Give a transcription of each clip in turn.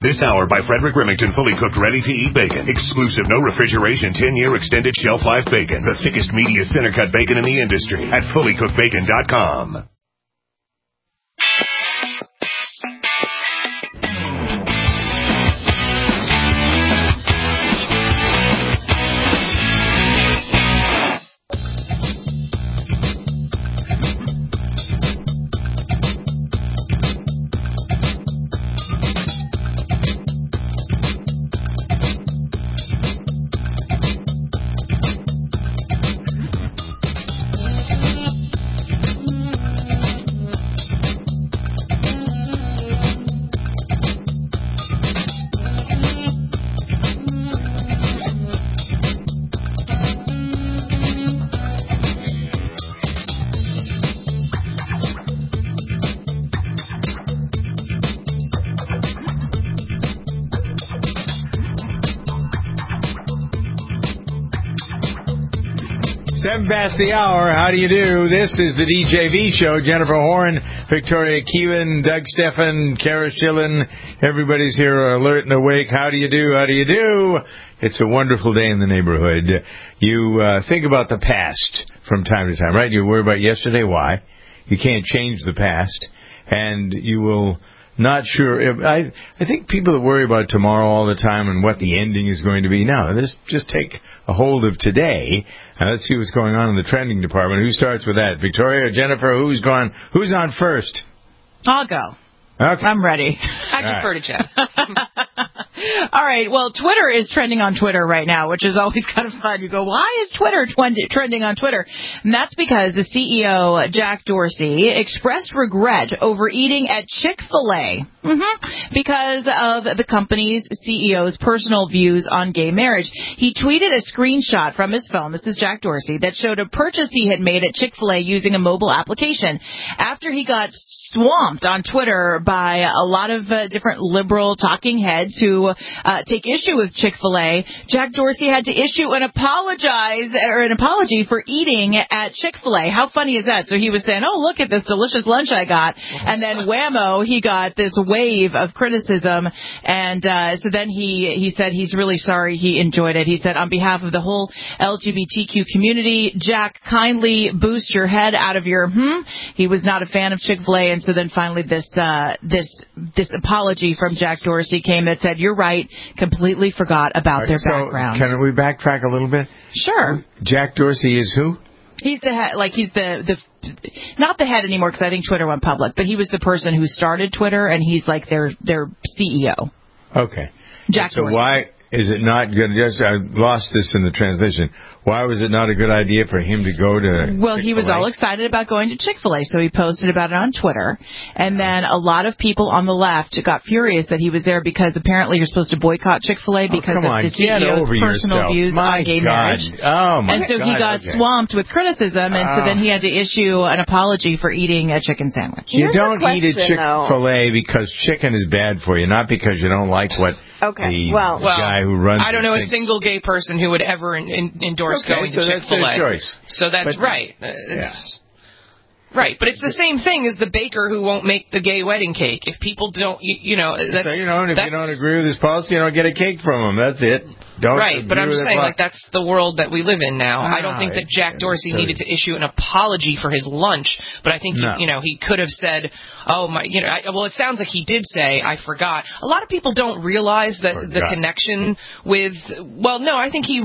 This hour by Frederick Remington, fully cooked, ready-to-eat bacon. Exclusive, no refrigeration, 10-year extended shelf life bacon. The thickest, meatiest center-cut bacon in the industry at fullycookedbacon.com. Past the hour. How do you do? This is the DJV show. Jennifer Horn, Victoria Keelan, Doug Steffen, Kara Schillen. Everybody's here alert and awake. How do you do? How do you do? It's a wonderful day in the neighborhood. You think about the past from time to time, right? You worry about yesterday. Why? You can't change the past. And you will not sure. I think people that worry about tomorrow all the time and what the ending is going to be. No, let's just take a hold of today. Let's see what's going on in the trending department. Who starts with that? Victoria or Jennifer? Who's on first? I'll go. Okay. I'm ready. I defer to Jeff. All right. Well, Twitter is trending on Twitter right now, which is always kind of fun. You go, why is Twitter trending on Twitter? And that's because the CEO, Jack Dorsey, expressed regret over eating at Chick-fil-A because of the company's CEO's personal views on gay marriage. He tweeted a screenshot from his phone, this is Jack Dorsey, that showed a purchase he had made at Chick-fil-A using a mobile application. After he got swamped on Twitter by a lot of different liberal talking heads who take issue with Chick-fil-A, Jack Dorsey had to issue an apology for eating at Chick-fil-A. How funny is that? So he was saying, oh, look at this delicious lunch I got. And then whammo, he got this wave of criticism. And so then he said he's really sorry he enjoyed it. He said, on behalf of the whole LGBTQ community, Jack, kindly boost your head out of your He was not a fan of Chick-fil-A. And so then finally this apology from Jack Dorsey came that said, you're right, completely forgot about their backgrounds. Can we backtrack a little bit? Sure. Jack Dorsey is who? He's the head, he's the not the head anymore because I think Twitter went public, but he was the person who started Twitter, and he's like their CEO. Okay. Jack Dorsey. So why is it not good? Yes, I lost this in the translation. Why was it not a good idea for him to go to Well, he was all excited about going to Chick-fil-A, so he posted about it on Twitter. And then a lot of people on the left got furious that he was there because apparently you're supposed to boycott Chick-fil-A because of the CEO's personal views on gay marriage. Oh, my God. And so he got swamped with criticism, and so then he had to issue an apology for eating a chicken sandwich. You don't eat at Chick-fil-A because chicken is bad for you, not because you don't like what the guy who runs I don't know a single gay person who would ever endorse going to Chick-fil-A. That's their choice. So that's right. Right, but it's the same thing as the baker who won't make the gay wedding cake. If people don't, and if you don't agree with his policy, get a cake from him. That's it. But I'm just saying, that's the world that we live in now. I don't think that Jack Dorsey needed to issue an apology for his lunch, but I think he could have said, "Oh my," well, it sounds like he did say, "I forgot." A lot of people don't realize that the connection with. Well, no, I think he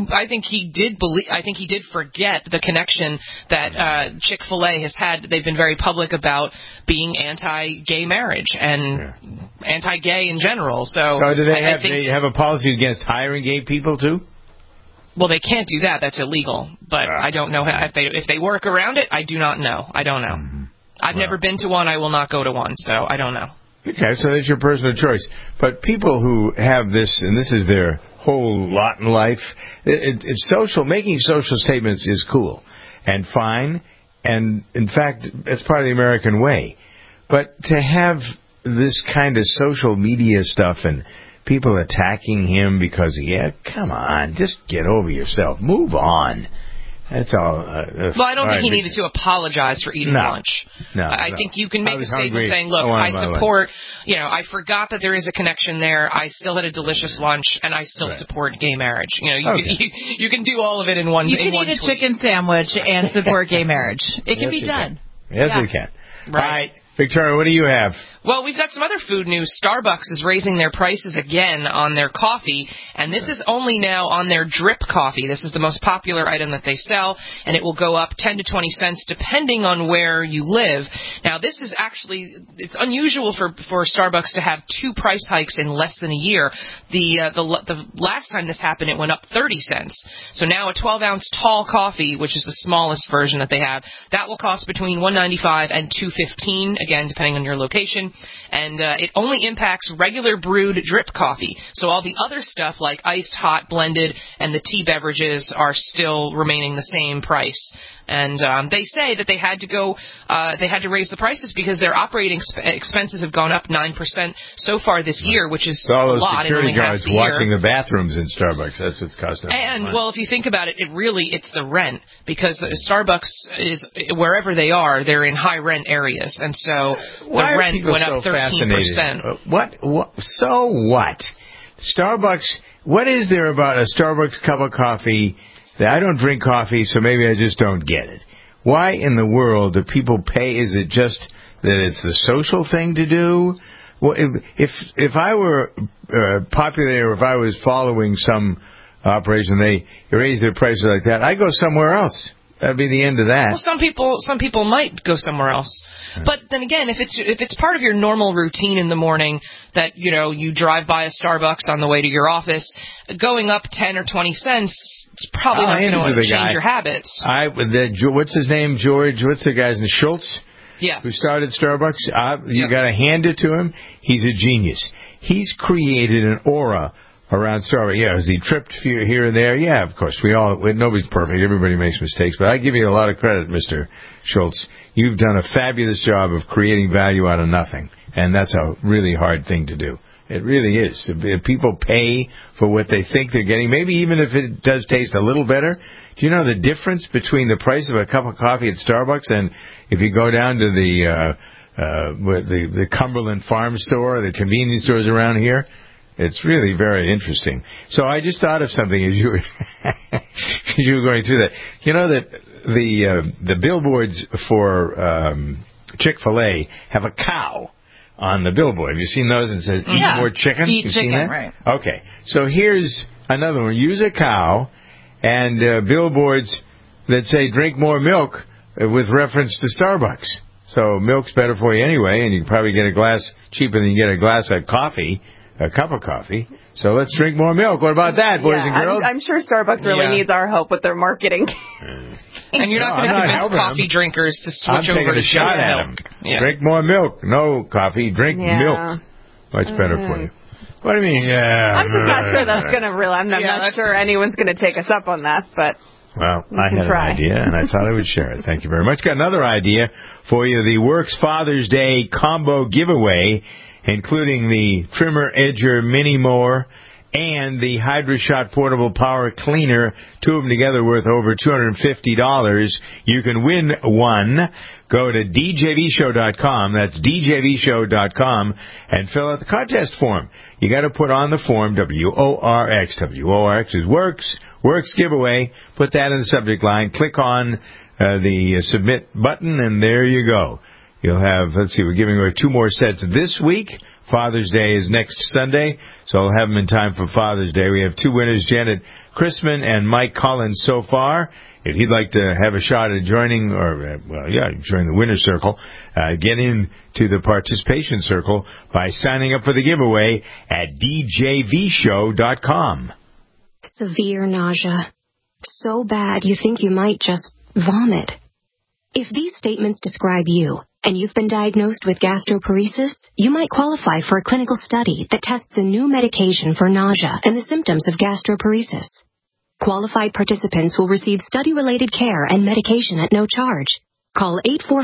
did forget the connection that Chick-fil-A has had. They've been very public about being anti-gay marriage and anti-gay in general. So do they have a policy against hiring gay people too? Well, they can't do that. That's illegal. But I don't know if they work around it. I do not know. I don't know. Mm-hmm. I've never been to one. I will not go to one. So I don't know. Okay, so that's your personal choice. But people who have this, and this is their whole lot in life, it's social. Making social statements is cool and fine. And, in fact, it's part of the American way. But to have this kind of social media stuff and people attacking him because, come on, just get over yourself. Move on. That's all. Well, I don't think he needed to apologize for eating lunch. No, I think you can make a statement saying, look, I support, I forgot that there is a connection there. I still had a delicious lunch, and I still support gay marriage. You can do all of it in one tweet. You can eat a chicken sandwich and support gay marriage. It can be done. Yes, it can. Right. All right. Victoria, what do you have? Well, we've got some other food news. Starbucks is raising their prices again on their coffee, and this is only now on their drip coffee. This is the most popular item that they sell, and it will go up 10 to 20 cents depending on where you live. Now, this is actually, it's unusual for Starbucks to have 2 price hikes in less than a year. The last time this happened, it went up 30 cents. So now a 12-ounce tall coffee, which is the smallest version that they have, that will cost between $1.95 and $2.15, again, depending on your location. And it only impacts regular brewed drip coffee. So all the other stuff like iced, hot, blended, and the tea beverages are still remaining the same price. And they say that they had to raise the prices because their operating expenses have gone up 9% so far this year, which is a lot in only half the year. Watching the bathrooms in Starbucks, that's what's costing. And well, if you think about it, it's the rent, because Starbucks is wherever they are, they're in high rent areas, and so the rent went up 13%. What? So what? Starbucks. What is there about a Starbucks cup of coffee? I don't drink coffee, so maybe I just don't get it. Why in the world do people pay? Is it just that it's the social thing to do? Well, if I were popular, or if I was following some operation, they raise their prices like that, I'd go somewhere else. That'd be the end of that. Well, some people might go somewhere else. But then again, if it's part of your normal routine in the morning that, you drive by a Starbucks on the way to your office, going up 10 or 20 cents, it's probably not going to change your habits. What's his name? George, what's the guy's name? Schultz? Yes. Who started Starbucks? You got to hand it to him. He's a genius. He's created an aura around Starbucks. Yeah, has he tripped here and there? Yeah, of course. Nobody's perfect. Everybody makes mistakes. But I give you a lot of credit, Mr. Schultz. You've done a fabulous job of creating value out of nothing. And that's a really hard thing to do. It really is. If people pay for what they think they're getting, maybe even if it does taste a little better. Do you know the difference between the price of a cup of coffee at Starbucks and if you go down to the Cumberland Farm store, the convenience stores around here? It's really very interesting. So I just thought of something as you were going through that. You know that the billboards for Chick-fil-A have a cow on the billboard. Have you seen those? And it says, eat more chicken? Eat You've chicken, seen that? Right. Okay. So here's another one. Use a cow and billboards that say drink more milk with reference to Starbucks. So milk's better for you anyway, and you can probably get a glass cheaper than you get a glass of coffee. A cup of coffee. So let's drink more milk. What about that, boys and girls? I'm sure Starbucks really needs our help with their marketing. And you're not going to convince coffee drinkers to switch over to just milk. Yeah. Drink more milk. No coffee. Drink milk. Much better for you. What do you mean? I'm just not sure that's going to really... I'm not sure anyone's going to take us up on that, but... Well, I had an idea, and I thought I would share it. Thank you very much. Got another idea for you. The Works Father's Day combo giveaway, including the Trimmer Edger Mini Mower and the HydroShot Portable Power Cleaner, 2 of them together worth over $250. You can win one. Go to djvshow.com, that's djvshow.com, and fill out the contest form. You got to put on the form WORX. WORX is Works Giveaway. Put that in the subject line. Click on the submit button, and there you go. You'll have, we're giving away 2 more sets this week. Father's Day is next Sunday, so I'll have them in time for Father's Day. We have 2 winners, Janet Chrisman and Mike Collins so far. If you'd like to have a shot at joining, join the winner's circle, get into the participation circle by signing up for the giveaway at djvshow.com. Severe nausea. So bad you think you might just vomit. If these statements describe you, and you've been diagnosed with gastroparesis, you might qualify for a clinical study that tests a new medication for nausea and the symptoms of gastroparesis. Qualified participants will receive study-related care and medication at no charge. Call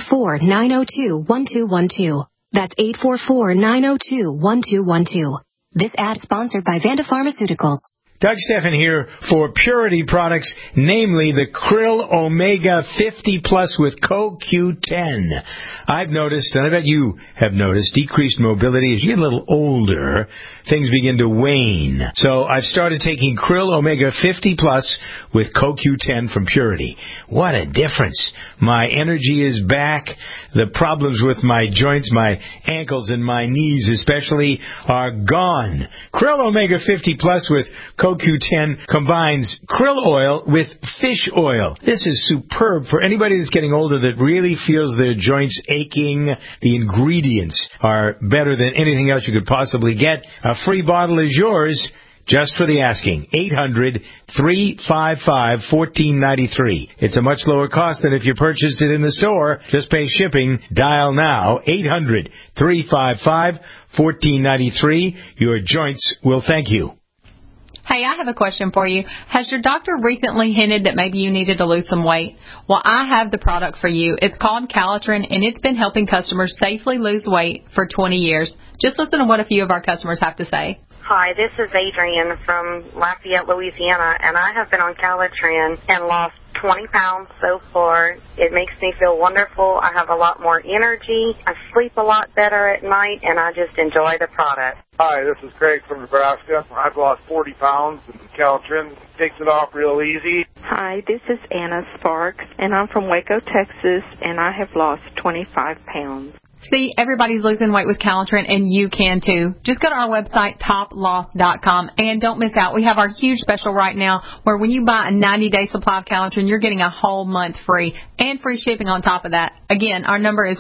844-902-1212. That's 844-902-1212. This ad sponsored by Vanda Pharmaceuticals. Doug Stephan here for Purity products, namely the Krill Omega 50 Plus with CoQ10. I've noticed, and I bet you have noticed, decreased mobility as you get a little older. Things begin to wane. So I've started taking Krill Omega 50 Plus with CoQ10 from Purity. What a difference. My energy is back. The problems with my joints, my ankles and my knees especially, are gone. Krill Omega 50 Plus with CoQ10 combines krill oil with fish oil. This is superb for anybody that's getting older that really feels their joints aching. The ingredients are better than anything else you could possibly get. A free bottle is yours just for the asking. 800-355-1493. It's a much lower cost than if you purchased it in the store. Just pay shipping. Dial now. 800-355-1493. Your joints will thank you. Hey, I have a question for you. Has your doctor recently hinted that maybe you needed to lose some weight? Well, I have the product for you. It's called Calitrin, and it's been helping customers safely lose weight for 20 years. Just listen to what a few of our customers have to say. Hi, this is Adrienne from Lafayette, Louisiana, and I have been on Calitrin and lost 20 pounds so far. It makes me feel wonderful. I have a lot more energy. I sleep a lot better at night, and I just enjoy the product. Hi, this is Craig from Nebraska. I've lost 40 pounds, and Calitrin takes it off real easy. Hi, this is Anna Sparks, and I'm from Waco, Texas, and I have lost 25 pounds. See, everybody's losing weight with Calitrin, and you can too. Just go to our website, toploss.com, and don't miss out. We have our huge special right now where when you buy a 90-day supply of Calitrin, you're getting a whole month free and free shipping on top of that. Again, our number is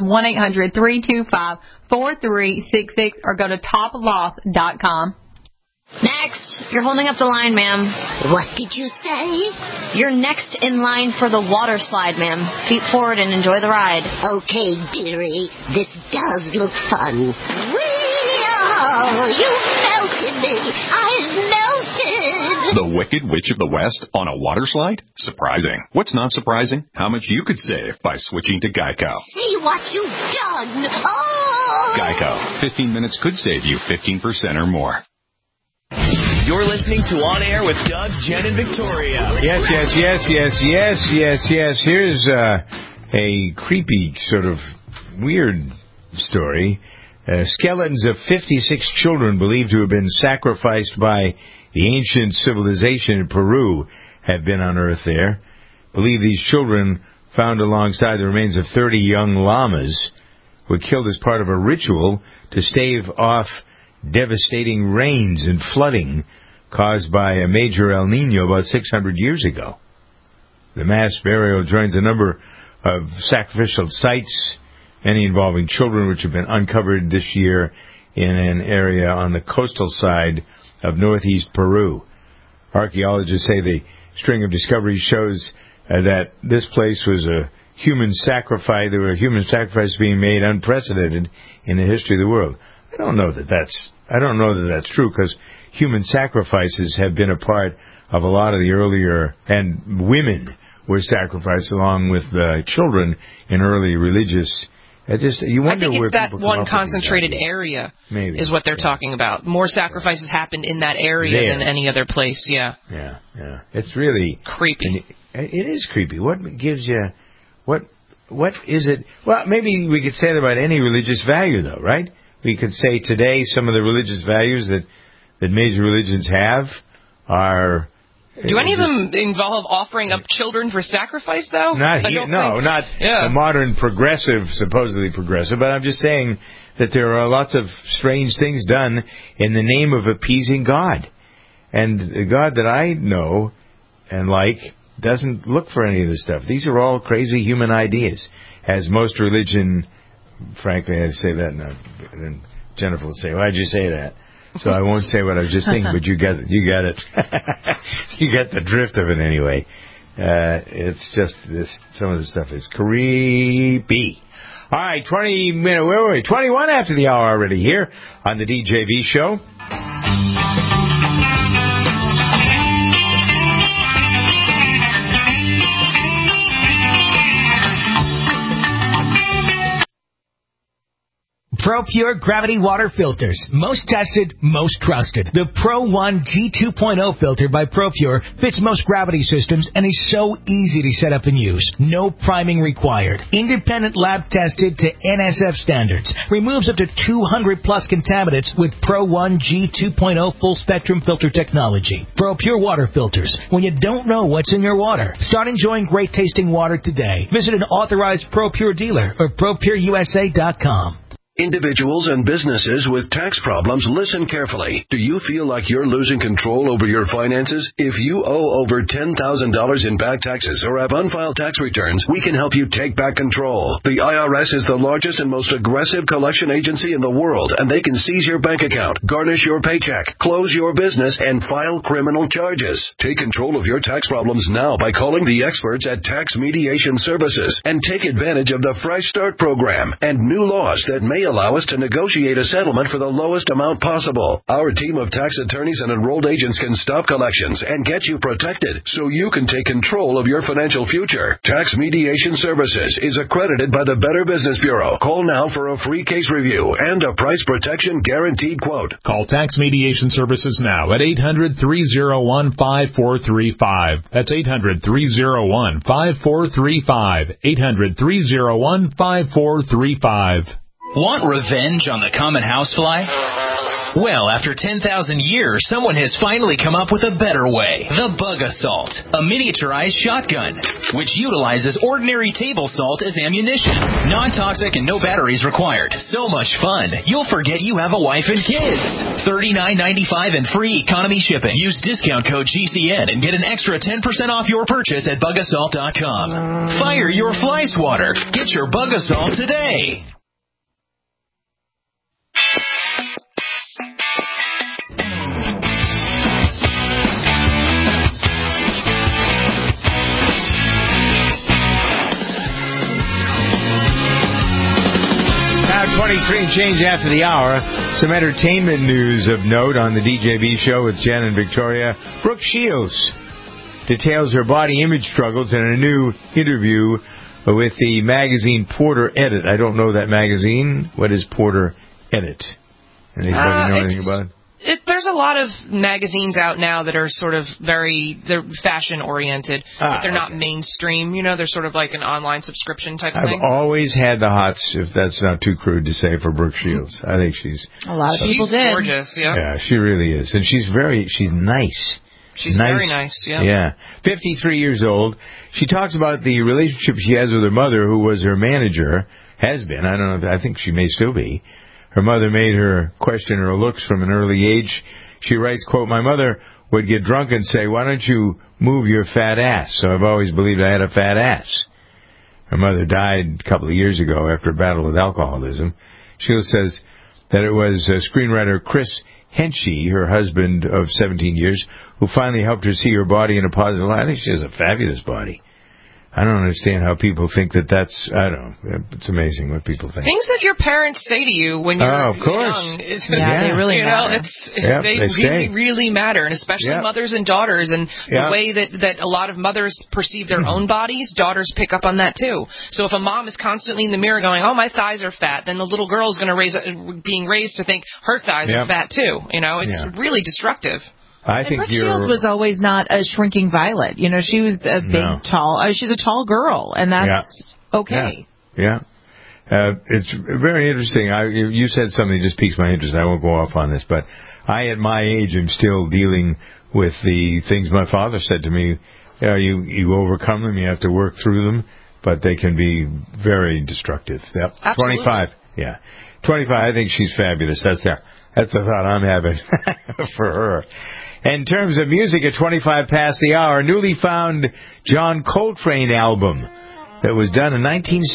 1-800-325-4366 or go to toploss.com. Next. You're holding up the line, ma'am. What did you say? You're next in line for the water slide, ma'am. Feet forward and enjoy the ride. Okay, dearie. This does look fun. Whee-oh, you melted me. I've melted. The Wicked Witch of the West on a water slide? Surprising. What's not surprising? How much you could save by switching to Geico. See what you've done. Oh! Geico. 15 minutes could save you 15% or more. You're listening to On Air with Doug, Jen, and Victoria. Yes. Here's a creepy, sort of weird story. Skeletons of 56 children believed to have been sacrificed by the ancient civilization in Peru have been unearthed there. Believe these children, found alongside the remains of 30 young llamas, were killed as part of a ritual to stave off devastating rains and flooding caused by a major El Nino about 600 years ago. The mass burial joins a number of sacrificial sites, many involving children, which have been uncovered this year in an area on the coastal side of northeast Peru. Archaeologists say the string of discoveries shows that this place was a human sacrifice. There were human sacrifices being made unprecedented in the history of the world. I don't know that that's true, because human sacrifices have been a part of a lot of the earlier, and women were sacrificed along with children in early religious. You wonder, I think it's that one concentrated area is what they're talking about. More sacrifices happened in that area than any other place. Yeah. It's really creepy. It is creepy. What gives you what is it? Well, maybe we could say it about any religious value, though, right? We could say today some of the religious values that major religions have are... Do any of them involve offering up children for sacrifice, though? Not the modern supposedly progressive, but I'm just saying that there are lots of strange things done in the name of appeasing God. And the God that I know and like doesn't look for any of this stuff. These are all crazy human ideas, as most religion... Frankly, I say that, and then Jennifer will say, "Why'd you say that?" So I won't say what I was just thinking, but you got it. You get the drift of it anyway. It's just this. Some of the stuff is creepy. All right, 21 after the hour already here on the DJV show. ProPure Gravity Water Filters. Most tested, most trusted. The Pro One G2.0 filter by ProPure fits most gravity systems and is so easy to set up and use. No priming required. Independent lab tested to NSF standards. Removes up to 200 plus contaminants with Pro One G2.0 full spectrum filter technology. ProPure water filters. When you don't know what's in your water, start enjoying great tasting water today. Visit an authorized ProPure dealer or ProPureUSA.com. Individuals and businesses with tax problems, listen carefully. Do you feel like you're losing control over your finances? If you owe over $10,000 in back taxes or have unfiled tax returns, we can help you take back control. The IRS is the largest and most aggressive collection agency in the world, and they can seize your bank account, garnish your paycheck, close your business, and file criminal charges. Take control of your tax problems now by calling the experts at Tax Mediation Services and take advantage of the Fresh Start program and new laws that may allow us to negotiate a settlement for the lowest amount possible. Our team of tax attorneys and enrolled agents can stop collections and get you protected so you can take control of your financial future. Tax Mediation Services is accredited by the Better Business Bureau. Call now for a free case review and a price protection guaranteed quote. Call Tax Mediation Services now at 800-301-5435. That's 800-301-5435. 800-301-5435. Want revenge on the common housefly? Well, after 10,000 years, someone has finally come up with a better way. The Bug Assault, a miniaturized shotgun, which utilizes ordinary table salt as ammunition. Non-toxic and no batteries required. So much fun, you'll forget you have a wife and kids. $39.95 and free economy shipping. Use discount code GCN and get an extra 10% off your purchase at bugassault.com. Fire your fly swatter. Get your Bug Assault today. Now 23 and change after the hour. Some entertainment news of note on the DJB show with Jen and Victoria. Brooke Shields details her body image struggles in a new interview with the magazine Porter Edit. I don't know that magazine. What is Porter Edit? Anybody know anything about it? There's a lot of magazines out now that are sort of they're fashion-oriented, but they're not mainstream. You know, they're sort of like an online subscription type of thing. I've always had the hots, if that's not too crude to say, for Brooke Shields. I think she's... A lot of people did. She's gorgeous, yeah. Yeah, she really is. And she's nice. She's very nice, yeah. Yeah. 53 years old. She talks about the relationship she has with her mother, who was her manager, has been. I don't know, I think she may still be. Her mother made her question her looks from an early age. She writes, quote, "My mother would get drunk and say, 'Why don't you move your fat ass?' So I've always believed I had a fat ass." Her mother died a couple of years ago after a battle with alcoholism. She says that it was screenwriter Chris Henchy, her husband of 17 years, who finally helped her see her body in a positive light. I think she has a fabulous body. I don't understand how people think that's, I don't know, it's amazing what people think. Things that your parents say to you when you're young. They really matter. They really matter, and especially mothers and daughters, and the way that a lot of mothers perceive their own bodies, daughters pick up on that too. So if a mom is constantly in the mirror going, "Oh, my thighs are fat," then the little girl is going to being raised to think her thighs are fat too. You know, it's really destructive. I think Brooke Shields was always not a shrinking violet. You know, she was a big, tall. She's a tall girl, and that's okay. Yeah. It's very interesting. You said something that just piques my interest. I won't go off on this, but I, at my age, am still dealing with the things my father said to me. You overcome them. You have to work through them, but they can be very destructive. Yep. Absolutely. 25. Yeah. 25. I think she's fabulous. That's the thought I'm having for her. In terms of music, at 25 past the hour, newly found John Coltrane album that was done in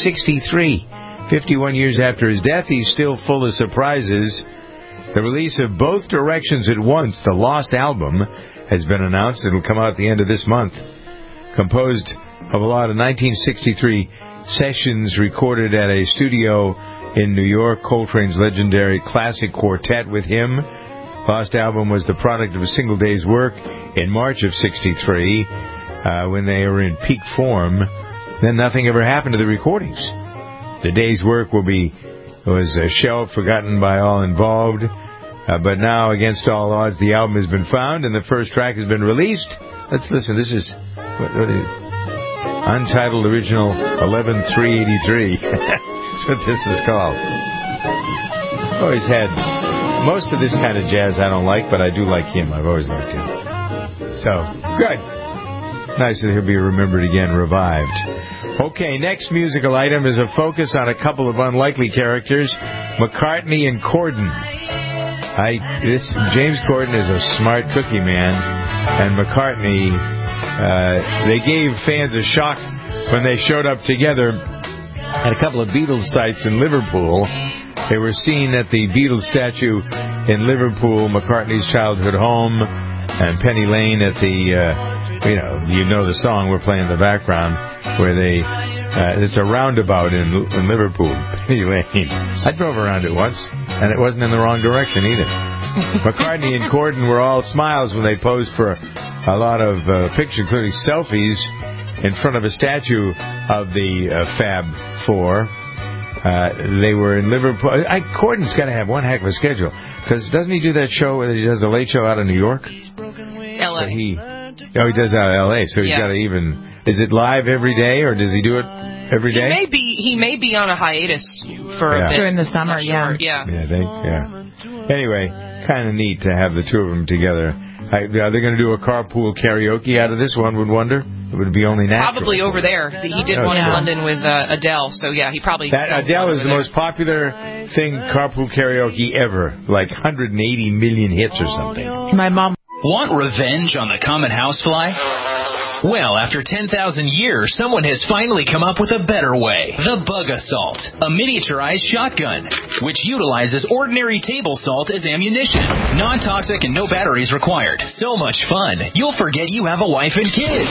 1963. 51 years after his death, he's still full of surprises. The release of Both Directions at Once, the Lost album, has been announced. It'll come out at the end of this month. Composed of a lot of 1963 sessions recorded at a studio in New York, Coltrane's legendary classic quartet with him. Lost album was the product of a single day's work in March of 63 when they were in peak form. Then nothing ever happened to the recordings. The day's work will be was shelved, forgotten by all involved. But now, against all odds, the album has been found and the first track has been released. Let's listen. This is what is Untitled Original 11-383. That's what this is called. I've always had most of this kind of jazz I don't like, but I do like him. I've always liked him. So, good. It's nice that he'll be remembered again, revived. Okay, next musical item is a focus on a couple of unlikely characters, McCartney and Corden. James Corden is a smart cookie man, and McCartney, they gave fans a shock when they showed up together at a couple of Beatles sites in Liverpool. They were seen at the Beatles statue in Liverpool, McCartney's childhood home, and Penny Lane at the, you know the song we're playing in the background, where it's a roundabout in Liverpool, Penny Lane. I drove around it once, and it wasn't in the wrong direction either. McCartney and Corden were all smiles when they posed for a lot of pictures, including selfies, in front of a statue of the Fab Four. They were in Liverpool. Corden's got to have one heck of a schedule, because doesn't he do that show where he does the Late Show out of New York? L.A. He does out of L.A., so he's got to even... Is it live every day, or does he do it every day? He may be on a hiatus for a bit. During the summer, sure. yeah. Anyway, kind of neat to have the two of them together. Are they going to do a carpool karaoke out of this, one would wonder? It would be only natural. Probably over there. He did one in London with Adele, so yeah, he probably... Adele is the most popular thing, carpool karaoke ever. Like 180 million hits or something. My mom... Want revenge on the common housefly? Well, after 10,000 years, someone has finally come up with a better way. The Bug Assault, a miniaturized shotgun, which utilizes ordinary table salt as ammunition. Non-toxic and no batteries required. So much fun, you'll forget you have a wife and kids.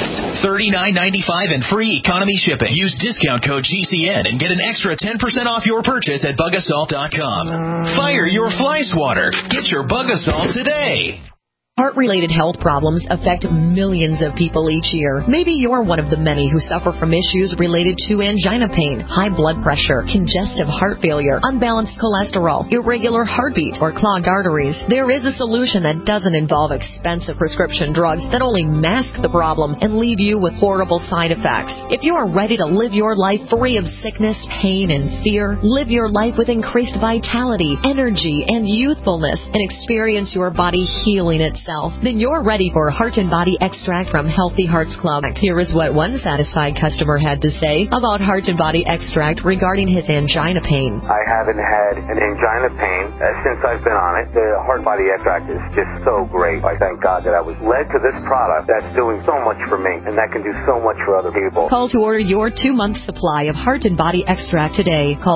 $39.95 and free economy shipping. Use discount code GCN and get an extra 10% off your purchase at bugassault.com. Fire your fly swatter. Get your Bug Assault today. Heart-related health problems affect millions of people each year. Maybe you're one of the many who suffer from issues related to angina pain, high blood pressure, congestive heart failure, unbalanced cholesterol, irregular heartbeat, or clogged arteries. There is a solution that doesn't involve expensive prescription drugs that only mask the problem and leave you with horrible side effects. If you are ready to live your life free of sickness, pain, and fear, live your life with increased vitality, energy, and youthfulness, and experience your body healing itself, then you're ready for Heart and Body Extract from Healthy Hearts Club. Here is what one satisfied customer had to say about Heart and Body Extract regarding his angina pain. I haven't had an angina pain since I've been on it. The Heart and Body Extract is just so great. I thank God that I was led to this product that's doing so much for me, and that can do so much for other people. Call to order your 2-month supply of Heart and Body Extract today. Call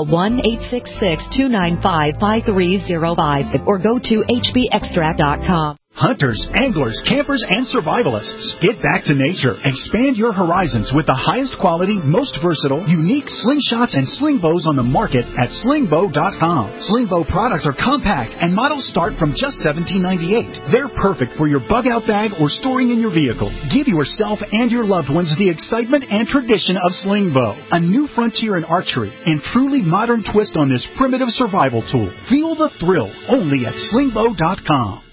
1-866-295-5305 or go to hbextract.com. Hunters, anglers, campers, and survivalists. Get back to nature. Expand your horizons with the highest quality, most versatile, unique slingshots and sling bows on the market at slingbow.com. Slingbow products are compact and models start from just $17.98. They're perfect for your bug out bag or storing in your vehicle. Give yourself and your loved ones the excitement and tradition of Slingbow, a new frontier in archery and truly modern twist on this primitive survival tool. Feel the thrill only at slingbow.com.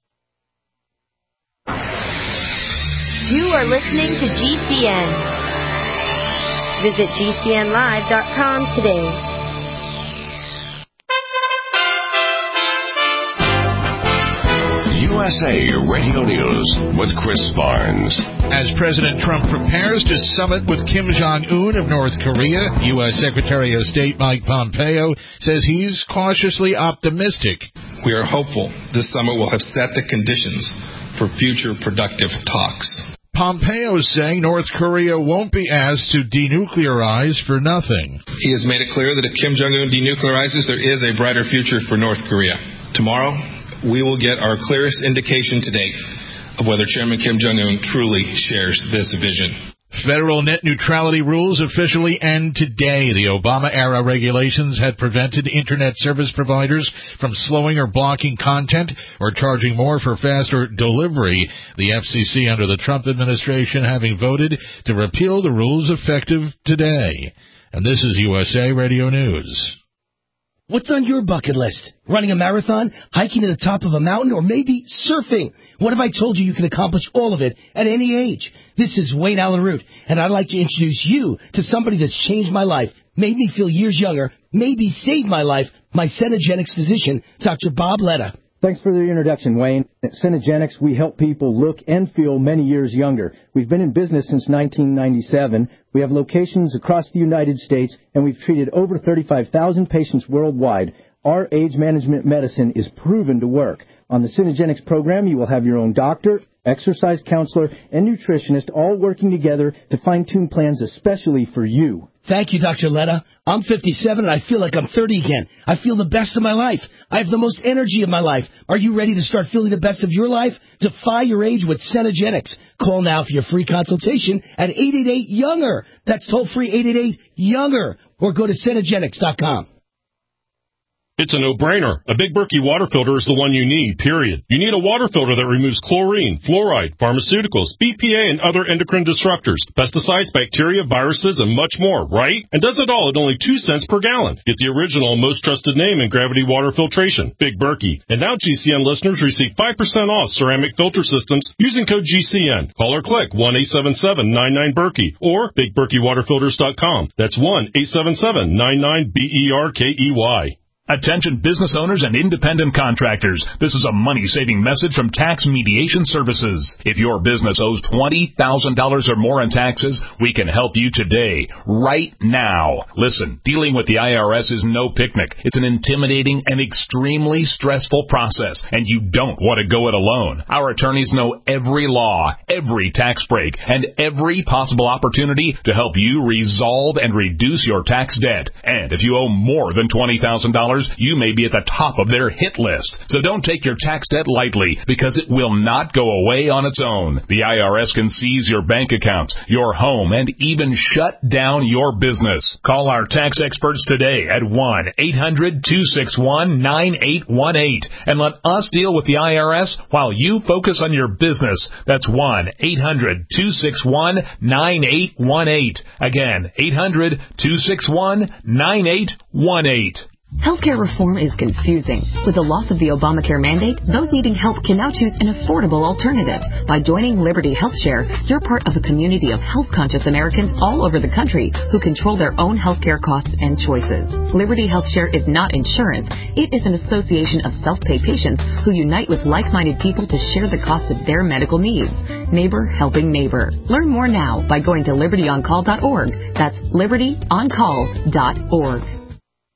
You are listening to GCN. Visit GCNlive.com today. USA Radio News with Chris Barnes. As President Trump prepares to summit with Kim Jong-un of North Korea, U.S. Secretary of State Mike Pompeo says he's cautiously optimistic. We are hopeful this summit will have set the conditions for future productive talks. Pompeo is saying North Korea won't be asked to denuclearize for nothing. He has made it clear that if Kim Jong-un denuclearizes, there is a brighter future for North Korea. Tomorrow, we will get our clearest indication to date of whether Chairman Kim Jong-un truly shares this vision. Federal net neutrality rules officially end today. The Obama-era regulations had prevented Internet service providers from slowing or blocking content or charging more for faster delivery. The FCC under the Trump administration having voted to repeal the rules effective today. And this is USA Radio News. What's on your bucket list? Running a marathon, hiking to the top of a mountain, or maybe surfing? What if I told you can accomplish all of it at any age? This is Wayne Allen Root, and I'd like to introduce you to somebody that's changed my life, made me feel years younger, maybe saved my life, my Cenegenics physician, Dr. Bob Letta. Thanks for the introduction, Wayne. At Cenegenics, we help people look and feel many years younger. We've been in business since 1997. We have locations across the United States, and we've treated over 35,000 patients worldwide. Our age management medicine is proven to work. On the Cenegenics program, you will have your own doctor, exercise counselor, and nutritionist all working together to fine-tune plans especially for you. Thank you, Dr. Letta. I'm 57 and I feel like I'm 30 again. I feel the best of my life. I have the most energy of my life. Are you ready to start feeling the best of your life? Defy your age with Cenegenics. Call now for your free consultation at 888-YOUNGER. That's toll-free 888-YOUNGER. Or go to Cenegenics.com. It's a no-brainer. A Big Berkey water filter is the one you need, period. You need a water filter that removes chlorine, fluoride, pharmaceuticals, BPA, and other endocrine disruptors, pesticides, bacteria, viruses, and much more, right? And does it all at only 2 cents per gallon. Get the original and most trusted name in gravity water filtration, Big Berkey. And now GCN listeners receive 5% off ceramic filter systems using code GCN. Call or click 1-877-99-BERKEY or BigBerkeyWaterFilters.com. That's 1-877-99-BERKEY. Attention business owners and independent contractors. This is a money-saving message from Tax Mediation Services. If your business owes $20,000 or more in taxes, we can help you today, right now. Listen, dealing with the IRS is no picnic. It's an intimidating and extremely stressful process, and you don't want to go it alone. Our attorneys know every law, every tax break, and every possible opportunity to help you resolve and reduce your tax debt. And if you owe more than $20,000, you may be at the top of their hit list. So don't take your tax debt lightly, because it will not go away on its own. The IRS can seize your bank accounts, your home, and even shut down your business. Call our tax experts today at 1-800-261-9818 and let us deal with the IRS while you focus on your business. That's 1-800-261-9818. Again, 800-261-9818. Healthcare reform is confusing. With the loss of the Obamacare mandate, those needing help can now choose an affordable alternative. By joining Liberty HealthShare, you're part of a community of health-conscious Americans all over the country who control their own healthcare costs and choices. Liberty HealthShare is not insurance. It is an association of self-pay patients who unite with like-minded people to share the cost of their medical needs. Neighbor helping neighbor. Learn more now by going to libertyoncall.org. That's libertyoncall.org.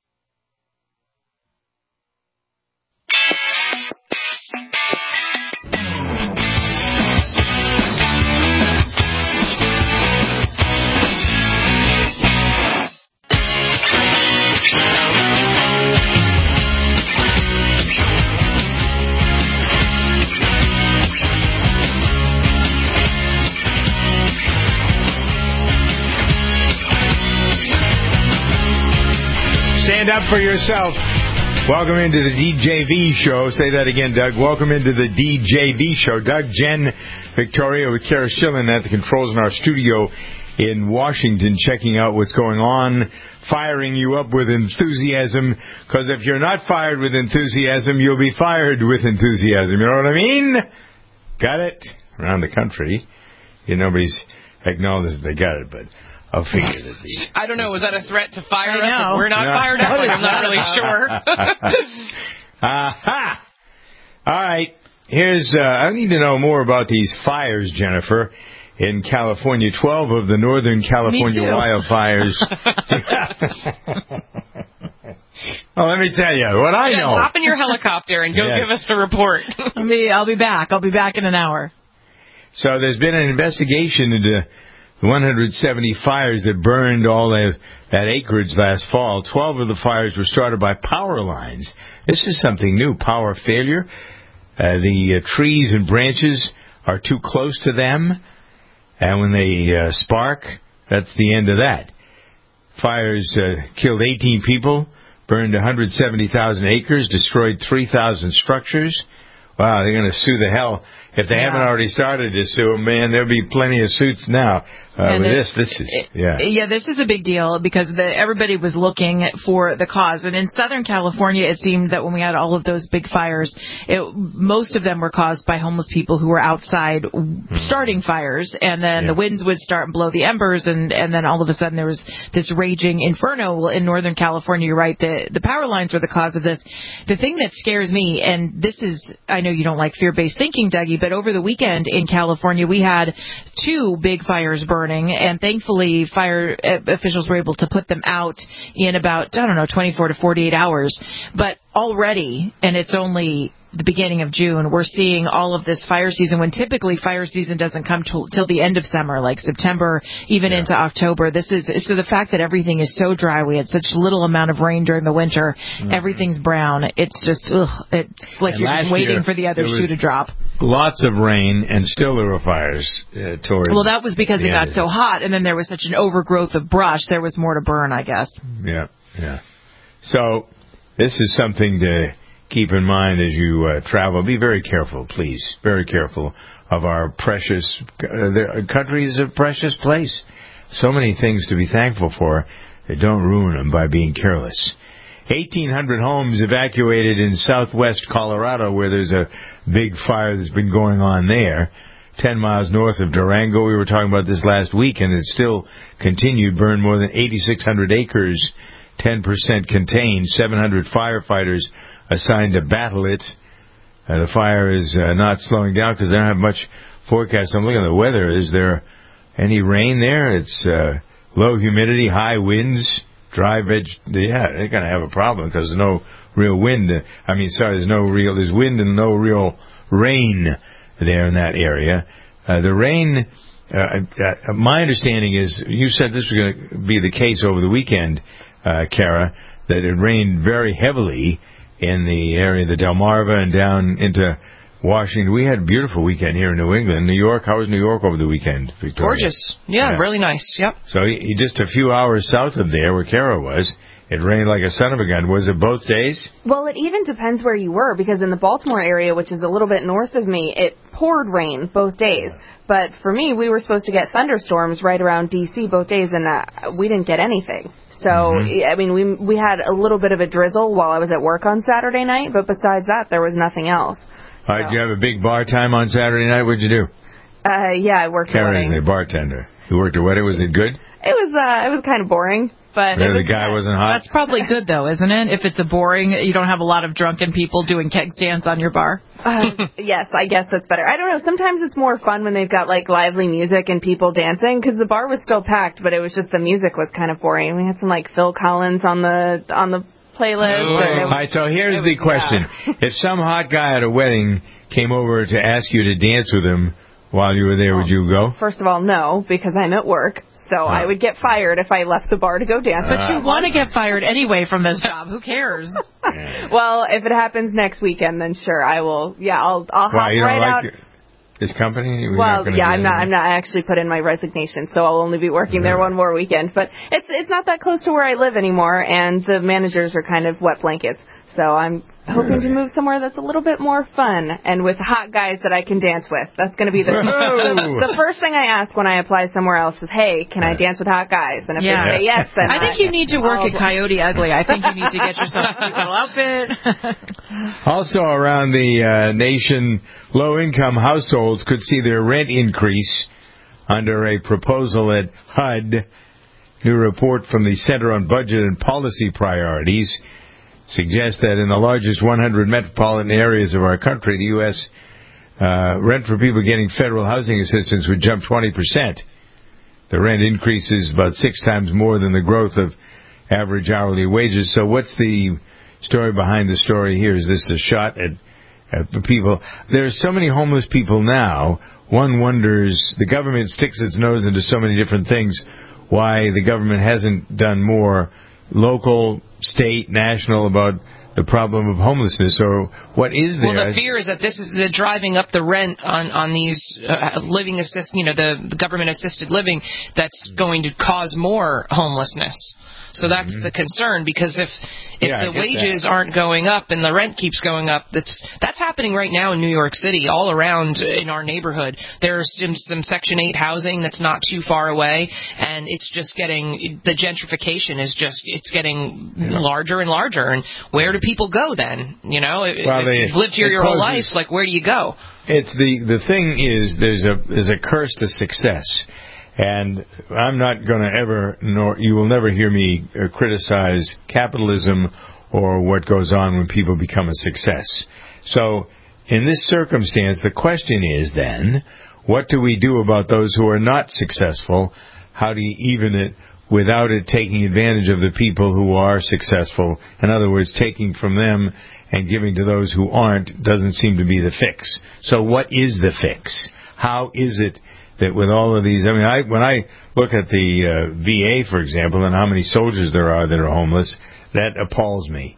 Stand up for yourself. Welcome into the DJV show. Say that again, Doug. Welcome into the DJV show. Doug, Jen, Victoria with Kara Schillen at the controls in our studio in Washington, checking out what's going on, firing you up with enthusiasm, because if you're not fired with enthusiasm, you'll be fired with enthusiasm. You know what I mean? Got it? Around the country. Nobody's acknowledged they got it, but I'll figure it out. I don't know. Was that a threat to fire us? If we're not fired up. I'm not really sure. Aha! All right. Here's, I need to know more about these fires, Jennifer, in California. 12 of the Northern California wildfires. Well, let me tell you what I know. Hop in your helicopter and go give us a report. I'll be back. I'll be back in an hour. So there's been an investigation into 170 fires that burned all that acreage last fall. 12 of the fires were started by power lines. This is something new, power failure. The trees and branches are too close to them, and when they spark, that's the end of that. Fires killed 18 people, burned 170,000 acres, destroyed 3,000 structures. Wow, they're going to sue the hell If they haven't already started to sue, man, there'll be plenty of suits now. This is a big deal because everybody was looking for the cause. And in Southern California, it seemed that when we had all of those big fires, most of them were caused by homeless people who were outside starting fires. And then the winds would start and blow the embers. And then all of a sudden there was this raging inferno in Northern California. You're right. The power lines were the cause of this. The thing that scares me, and this is, I know you don't like fear-based thinking, Dougie, but over the weekend in California, we had 2 big fires burning. And thankfully, fire officials were able to put them out in about, 24 to 48 hours. But already, and it's only the beginning of June, we're seeing all of this fire season when typically fire season doesn't come till the end of summer, like September, even into October. So the fact that everything is so dry, we had such little amount of rain during the winter, everything's brown. It's just, it's like you're just waiting for the other shoe to drop. Lots of rain, and still there were fires towards. Well, that was because it got so hot, and then there was such an overgrowth of brush. There was more to burn, I guess. Yeah. So this is something to keep in mind as you travel. Be very careful, please. Very careful of our precious. The country is a precious place. So many things to be thankful for. Don't ruin them by being careless. 1,800 homes evacuated in southwest Colorado, where there's a big fire that's been going on there. 10 miles north of Durango. We were talking about this last week, and it still continued. Burned more than 8,600 acres, 10% contained. 700 firefighters assigned to battle it. The fire is not slowing down because they don't have much forecast. I'm looking at the weather. Is there any rain there? It's low humidity, high winds. Dry they're going to have a problem because there's no real wind. There's wind and no real rain there in that area. The rain, my understanding is, you said this was going to be the case over the weekend, Kara, that it rained very heavily in the area of the Delmarva and down into Washington. We had a beautiful weekend here in New England. New York, how was New York over the weekend, Victoria? Gorgeous. Yeah, really nice. Yep. So just a few hours south of there, where Kara was, it rained like a son of a gun. Was it both days? Well, it even depends where you were, because in the Baltimore area, which is a little bit north of me, it poured rain both days. But for me, we were supposed to get thunderstorms right around D.C. both days, and we didn't get anything. So, I mean, we had a little bit of a drizzle while I was at work on Saturday night, but besides that, there was nothing else. All right, did you have a big bar time on Saturday night? What'd you do? Yeah, I worked a wedding. Karen is a bartender. You worked a wedding. Was it good? It was kind of boring, but the guy wasn't hot. That's probably good though, isn't it? If it's you don't have a lot of drunken people doing keg stands on your bar. Yes, I guess that's better. I don't know. Sometimes it's more fun when they've got like lively music and people dancing, because the bar was still packed, but it was just the music was kind of boring. We had some like Phil Collins on the playlist. All right, so here's the question. If some hot guy at a wedding came over to ask you to dance with him while you were there, would you go? First of all, no, because I'm at work. So I would get fired if I left the bar to go dance. But you want to get fired anyway from this job. Who cares? Well, if it happens next weekend, then sure, I will. Yeah, I'll hop right out. This company? Well, yeah, I'm not actually put in my resignation, so I'll only be working there one more weekend. But it's not that close to where I live anymore, and the managers are kind of wet blankets. So I'm hoping to move somewhere that's a little bit more fun and with hot guys that I can dance with. That's going to be the first thing I ask when I apply somewhere else is, hey, can I dance with hot guys? And if they say yes, then I think you need to work at Coyote Ugly. I think you need to get yourself a cute little outfit. Also around the nation, low-income households could see their rent increase under a proposal at HUD. New report from the Center on Budget and Policy Priorities suggests that in the largest 100 metropolitan areas of our country, the U.S. Rent for people getting federal housing assistance would jump 20%. The rent increase is about 6 times more than the growth of average hourly wages. So what's the story behind the story here? Is this a shot at the people? There are so many homeless people now, one wonders, the government sticks its nose into so many different things, why the government hasn't done more local, state, national about the problem of homelessness, or what is there? Well, the fear is that this is the driving up the rent on these living the government assisted living that's going to cause more homelessness. So that's the concern, because if the wages aren't going up and the rent keeps going up, that's happening right now in New York City, all around in our neighborhood. There's some Section 8 housing that's not too far away, and it's just getting, the gentrification is just, it's getting larger and larger. And where do people go then? You know, if you've lived here your whole life, like, where do you go? It's the thing is, there's a curse to success. And I'm not going to ever, nor you will never hear me criticize capitalism or what goes on when people become a success. So in this circumstance, the question is then, what do we do about those who are not successful? How do you even it without it taking advantage of the people who are successful? In other words, taking from them and giving to those who aren't doesn't seem to be the fix. So what is the fix? How is it that with all of these, I mean, when I look at the VA, for example, and how many soldiers there are that are homeless, that appalls me.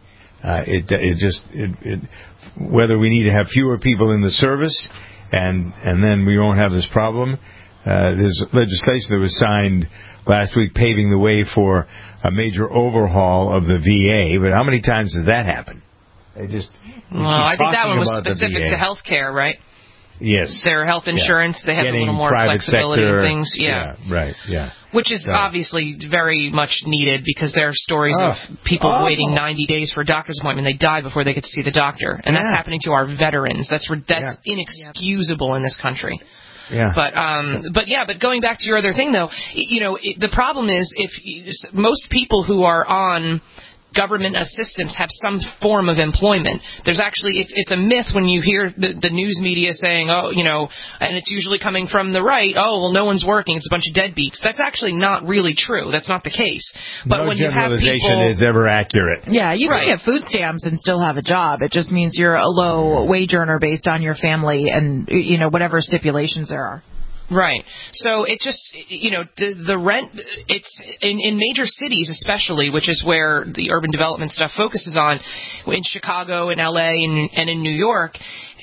Whether we need to have fewer people in the service, and then we won't have this problem. There's legislation that was signed last week paving the way for a major overhaul of the VA, but how many times does that happen? I think that one was specific to health care, right? Yes. Their health insurance, they have a little more flexibility in things. Yeah. Right, yeah. Which is obviously very much needed, because there are stories of people waiting 90 days for a doctor's appointment. They die before they get to see the doctor. And that's happening to our veterans. That's inexcusable in this country. Yeah. But going back to your other thing, though, you know, the problem is if most people who are on government assistance have some form of employment. There's actually, it's a myth when you hear the news media saying, oh, you know, and it's usually coming from the right, oh, well, no one's working, it's a bunch of deadbeats. That's actually not really true. That's not the case. But when you have people, is ever accurate. Yeah, you can get food stamps and still have a job. It just means you're a low wage earner based on your family and, you know, whatever stipulations there are. Right. So it just, you know, the rent, it's in major cities especially, which is where the urban development stuff focuses on, in Chicago, in LA, and in New York,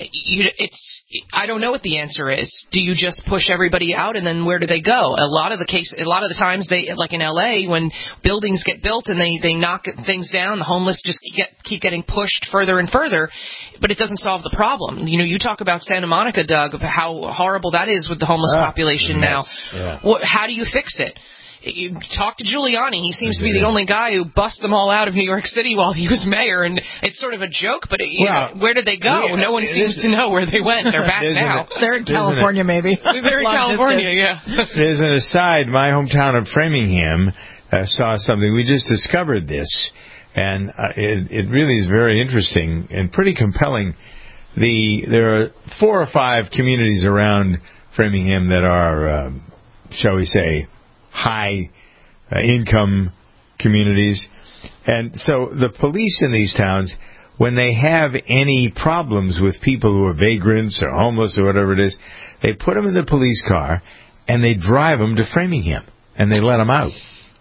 I don't know what the answer is. Do you just push everybody out, and then where do they go? A lot of the times, they, like in LA, when buildings get built and they knock things down, the homeless just keep getting pushed further and further, but it doesn't solve the problem. You know, you talk about Santa Monica, Doug, of how horrible that is with the homeless population now. Yeah. How do you fix it? You talk to Giuliani. He seems to be the only guy who bust them all out of New York City while he was mayor, and it's sort of a joke, but you know, where did they go? No one seems to know where they went. They're back now. They're in California, maybe. They're in California, yeah. There's an aside. My hometown of Framingham saw something. We just discovered this, and it really is very interesting and pretty compelling. There are 4 or 5 communities around Framingham that are, shall we say, high income communities. And so the police in these towns, when they have any problems with people who are vagrants or homeless or whatever it is, they put them in the police car and they drive them to Framingham and they let them out.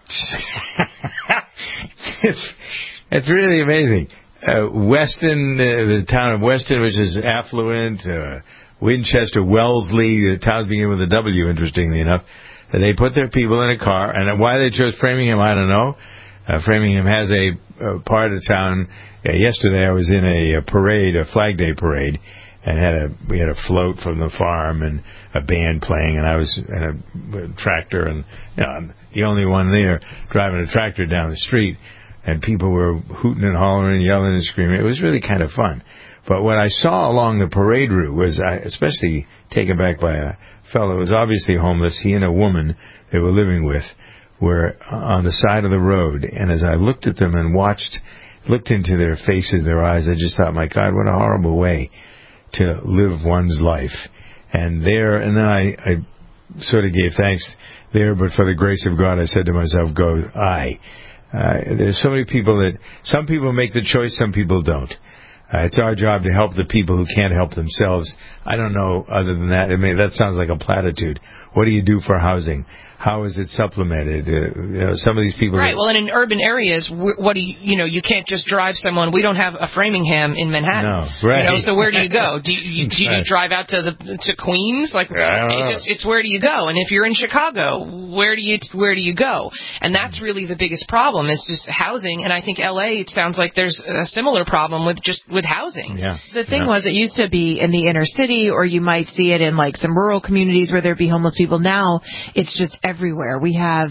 It's really amazing. Weston, the town of Weston, which is affluent, Winchester, Wellesley, the towns begin with a W, interestingly enough. They put their people in a car, and why they chose Framingham, I don't know. Framingham has a part of town. Yesterday I was in a parade, a Flag Day parade, and we had a float from the farm and a band playing, and I was in a tractor, and you know, I'm the only one there driving a tractor down the street, and people were hooting and hollering, yelling and screaming. It was really kind of fun. But what I saw along the parade route was, especially taken back by a fellow who was obviously homeless. He and a woman they were living with were on the side of the road. And as I looked at them and looked into their faces, their eyes, I just thought, my God, what a horrible way to live one's life. And then I sort of gave thanks there, but for the grace of God, I said to myself, go I. There's so many people some people make the choice, some people don't. It's our job to help the people who can't help themselves. I don't know other than that. I mean, that sounds like a platitude. What do you do for housing? How is it supplemented? Some of these people... Right, well, and in urban areas, what do you can't just drive someone. We don't have a Framingham in Manhattan. No, right. So where do you go? Do you drive out to Queens? It's where do you go? And if you're in Chicago, where do you go? And that's really the biggest problem, is just housing. And I think L.A., it sounds like there's a similar problem with housing. Yeah. The thing was, it used to be in the inner city, or you might see it in like some rural communities where there'd be homeless people. Now it's just everywhere. We have,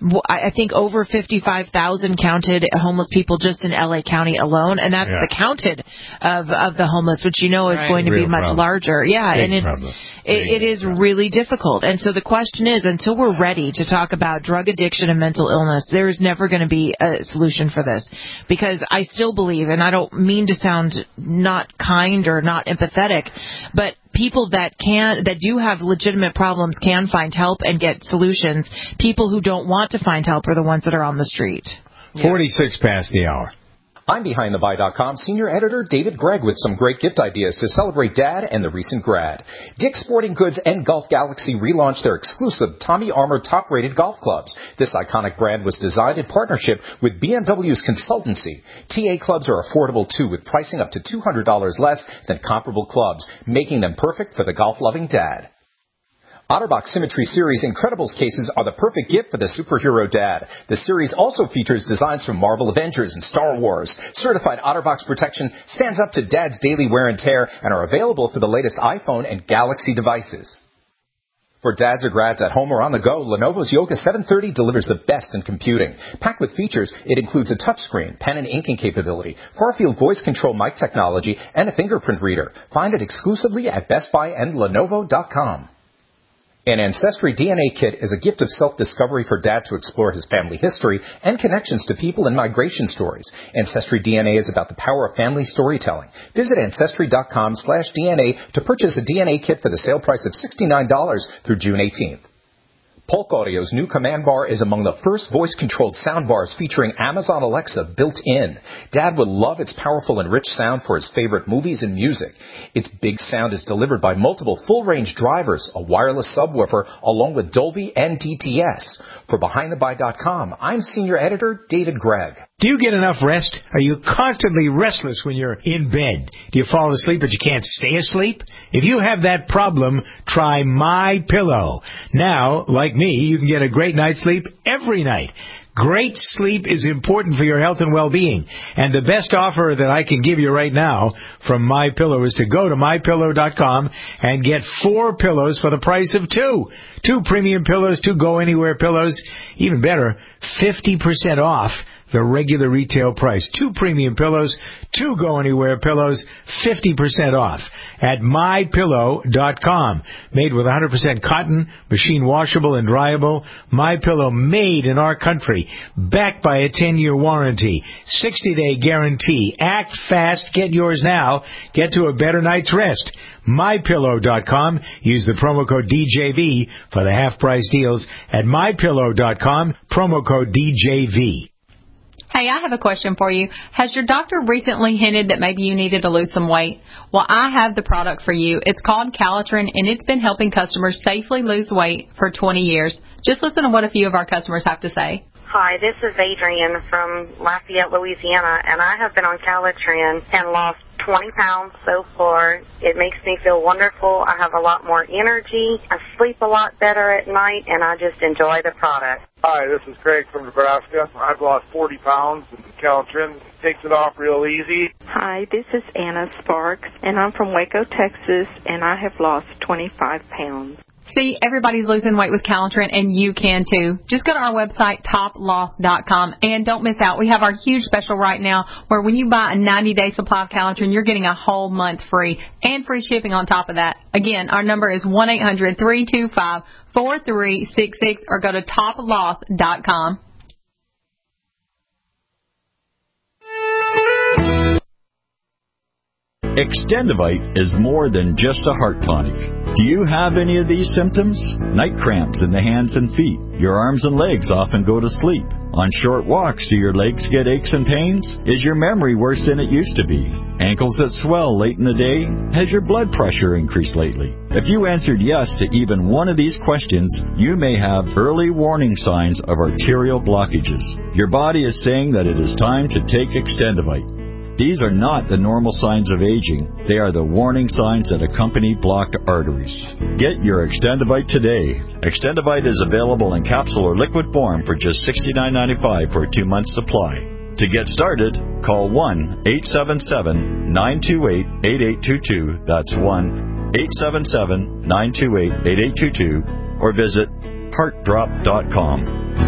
I think, over 55,000 counted homeless people just in LA County alone, and that's the counted of the homeless, which is going to be much larger. Yeah, Big and it is really difficult. And so the question is, until we're ready to talk about drug addiction and mental illness, there is never going to be a solution for this, because I still believe, and I don't mean to sound not kind or not empathetic, but people that do have legitimate problems can find help and get solutions. People who don't want to find help are the ones that are on the street. 46 past the hour. I'm BehindTheBuy.com senior editor David Gregg with some great gift ideas to celebrate Dad and the recent grad. Dick's Sporting Goods and Golf Galaxy relaunched their exclusive Tommy Armour top-rated golf clubs. This iconic brand was designed in partnership with BMW's consultancy. TA clubs are affordable, too, with pricing up to $200 less than comparable clubs, making them perfect for the golf-loving dad. Otterbox Symmetry Series Incredibles cases are the perfect gift for the superhero dad. The series also features designs from Marvel Avengers and Star Wars. Certified Otterbox protection stands up to dad's daily wear and tear and are available for the latest iPhone and Galaxy devices. For dads or grads at home or on the go, Lenovo's Yoga 730 delivers the best in computing. Packed with features, it includes a touchscreen, pen and inking capability, far-field voice control mic technology, and a fingerprint reader. Find it exclusively at Best Buy and Lenovo.com. An Ancestry DNA kit is a gift of self-discovery for dad to explore his family history and connections to people and migration stories. Ancestry DNA is about the power of family storytelling. Visit Ancestry.com/DNA to purchase a DNA kit for the sale price of $69 through June 18th. Polk Audio's new command bar is among the first voice-controlled sound bars featuring Amazon Alexa built in. Dad would love its powerful and rich sound for his favorite movies and music. Its big sound is delivered by multiple full-range drivers, a wireless subwoofer, along with Dolby and DTS. For BehindTheBuy.com, I'm senior editor David Gregg. Do you get enough rest? Are you constantly restless when you're in bed? Do you fall asleep but you can't stay asleep? If you have that problem, try MyPillow. Now, like me, you can get a great night's sleep every night. Great sleep is important for your health and well-being. And the best offer that I can give you right now from MyPillow is to go to MyPillow.com and get 4 pillows for the price of 2. 2 premium pillows, 2 go-anywhere pillows. Even better, 50% off the regular retail price. 2 premium pillows, 2 go-anywhere pillows, 50% off at MyPillow.com. Made with 100% cotton, machine washable and dryable. MyPillow made in our country. Backed by a 10-year warranty. 60-day guarantee. Act fast. Get yours now. Get to a better night's rest. MyPillow.com. Use the promo code DJV for the half-price deals at MyPillow.com. Promo code DJV. Hey, I have a question for you. Has your doctor recently hinted that maybe you needed to lose some weight? Well, I have the product for you. It's called Calitrin, and it's been helping customers safely lose weight for 20 years. Just listen to what a few of our customers have to say. Hi, this is Adrian from Lafayette, Louisiana, and I have been on Calitrin and lost 20 pounds so far. It makes me feel wonderful. I have a lot more energy. I sleep a lot better at night, and I just enjoy the product. Hi, this is Craig from Nebraska. I've lost 40 pounds, and Calitrin takes it off real easy. Hi, this is Anna Sparks, and I'm from Waco, Texas, and I have lost 25 pounds. See, everybody's losing weight with Calitrin, and you can too. Just go to our website, toploss.com, and don't miss out. We have our huge special right now where when you buy a 90-day supply of Calitrin, you're getting a whole month free and free shipping on top of that. Again, our number is 1-800-325-4366 or go to toploss.com. Extendivite is more than just a heart tonic. Do you have any of these symptoms? Night cramps in the hands and feet. Your arms and legs often go to sleep. On short walks, do your legs get aches and pains? Is your memory worse than it used to be? Ankles that swell late in the day? Has your blood pressure increased lately? If you answered yes to even one of these questions, you may have early warning signs of arterial blockages. Your body is saying that it is time to take Extendivite. These are not the normal signs of aging. They are the warning signs that accompany blocked arteries. Get your Extendivite today. Extendivite is available in capsule or liquid form for just $69.95 for a 2-month supply. To get started, call 1-877-928-8822. That's 1-877-928-8822. Or visit heartdrop.com.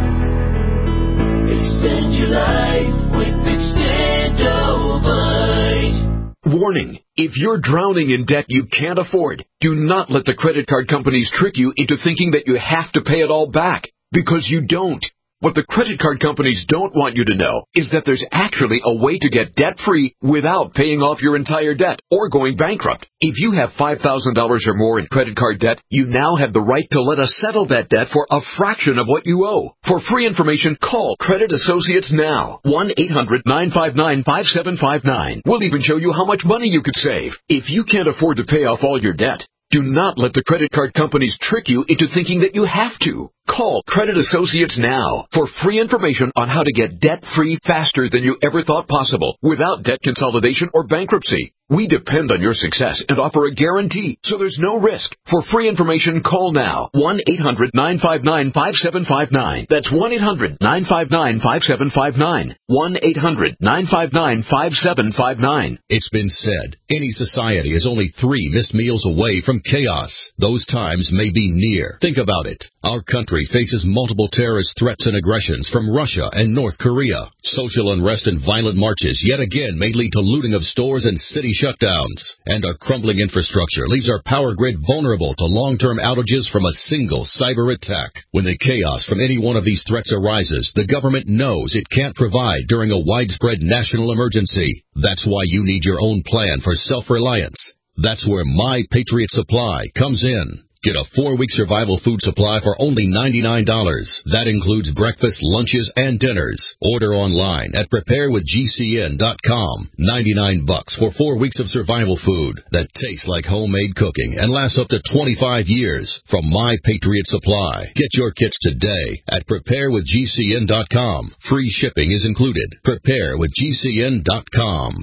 Extend your life with Extendovite. Warning. If you're drowning in debt you can't afford, do not let the credit card companies trick you into thinking that you have to pay it all back, because you don't. What the credit card companies don't want you to know is that there's actually a way to get debt-free without paying off your entire debt or going bankrupt. If you have $5,000 or more in credit card debt, you now have the right to let us settle that debt for a fraction of what you owe. For free information, call Credit Associates now. 1-800-959-5759. We'll even show you how much money you could save. If you can't afford to pay off all your debt, do not let the credit card companies trick you into thinking that you have to. Call Credit Associates now for free information on how to get debt-free faster than you ever thought possible without debt consolidation or bankruptcy. We depend on your success and offer a guarantee, so there's no risk. For free information, call now. 1-800-959-5759. That's 1-800-959-5759. 1-800-959-5759. It's been said, any society is only 3 missed meals away from chaos. Those times may be near. Think about it. Our country faces multiple terrorist threats and aggressions from Russia and North Korea. Social unrest and violent marches yet again may lead to looting of stores and city shutdowns. And our crumbling infrastructure leaves our power grid vulnerable to long-term outages from a single cyber attack. When the chaos from any one of these threats arises, the government knows it can't provide during a widespread national emergency. That's why you need your own plan for self-reliance. That's where My Patriot Supply comes in. Get a 4-week survival food supply for only $99. That includes breakfast, lunches, and dinners. Order online at preparewithgcn.com. $99 for 4 weeks of survival food that tastes like homemade cooking and lasts up to 25 years from My Patriot Supply. Get your kits today at preparewithgcn.com. Free shipping is included. Preparewithgcn.com.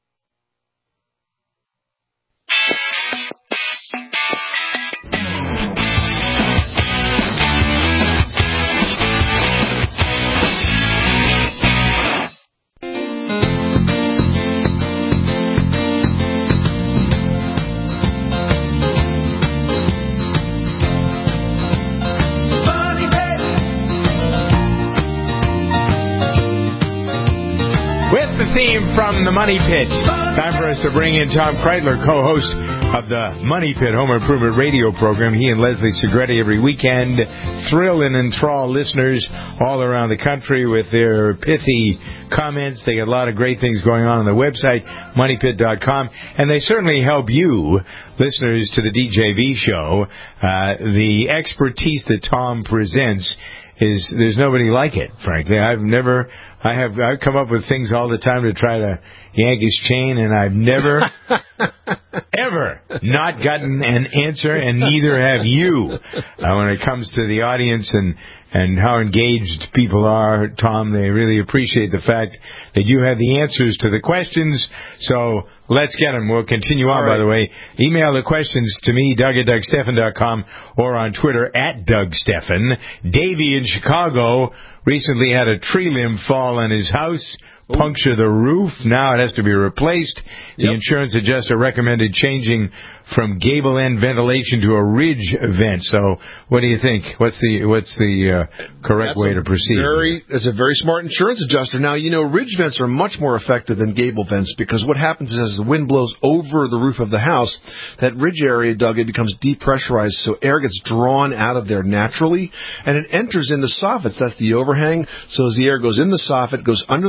The theme from the Money Pit. Time for us to bring in Tom Kreitler, co-host of the Money Pit Home Improvement Radio program. He and Leslie Segretti every weekend thrill and enthrall listeners all around the country with their pithy comments. They get a lot of great things going on the website, moneypit.com, and they certainly help you, listeners to the DJV show. The expertise that Tom presents there's nobody like it, frankly. I've come up with things all the time to try to yank his chain, and I've never, ever not gotten an answer, and neither have you. When it comes to the audience and how engaged people are, Tom, they really appreciate the fact that you have the answers to the questions. So let's get them. We'll continue on, by the way. Email the questions to me, Doug@DougSteffen.com, or on Twitter @DougSteffen. Davey in Chicago recently had a tree limb fall on his house, puncture the roof. Now it has to be replaced. The insurance adjuster recommended changing from gable end ventilation to a ridge vent. So what do you think? What's the correct way to proceed? It's a very smart insurance adjuster. Now, ridge vents are much more effective than gable vents, because what happens is as the wind blows over the roof of the house, that ridge area, Doug, it becomes depressurized, so air gets drawn out of there naturally, and it enters in the soffits. That's the overhang. So as the air goes in the soffit, goes under the roof